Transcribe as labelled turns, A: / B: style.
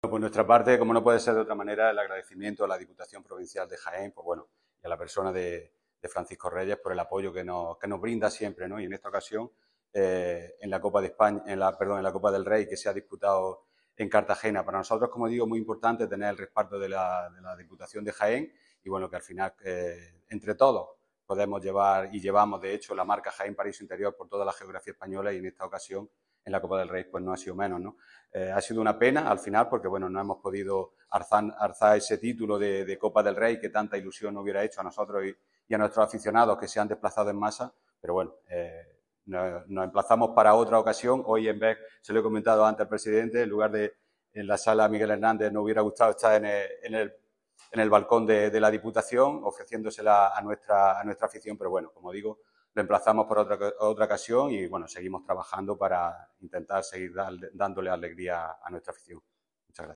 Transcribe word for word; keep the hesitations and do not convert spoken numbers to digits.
A: por nuestra parte, como no puede ser de otra manera, el agradecimiento a la Diputación Provincial de Jaén, pues bueno, y a la persona de, de Francisco Reyes por el apoyo que nos, que nos brinda siempre, ¿no? Y en esta ocasión, eh, en la Copa de España, en la, perdón, en la Copa del Rey, que se ha disputado en Cartagena. Para nosotros, como digo, muy importante tener el respaldo de la, de la Diputación de Jaén y bueno, que al final, eh, entre todos, podemos llevar y llevamos, de hecho, la marca Jaén Paraíso Interior por toda la geografía española y en esta ocasión, en la Copa del Rey, pues no ha sido menos, ¿no? Eh, ha sido una pena al final porque, bueno, no hemos podido alzar, alzar ese título de, de Copa del Rey que tanta ilusión nos hubiera hecho a nosotros y, y a nuestros aficionados que se han desplazado en masa, pero bueno, eh, nos, nos emplazamos para otra ocasión. Hoy, en vez, se lo he comentado antes al presidente, en lugar de en la sala Miguel Hernández, nos hubiera gustado estar en el, en el, en el balcón de, de la Diputación, ofreciéndosela a nuestra, a nuestra afición, pero bueno, como digo, lo emplazamos por otra, otra ocasión y bueno, seguimos trabajando para intentar seguir dándole alegría a nuestra afición.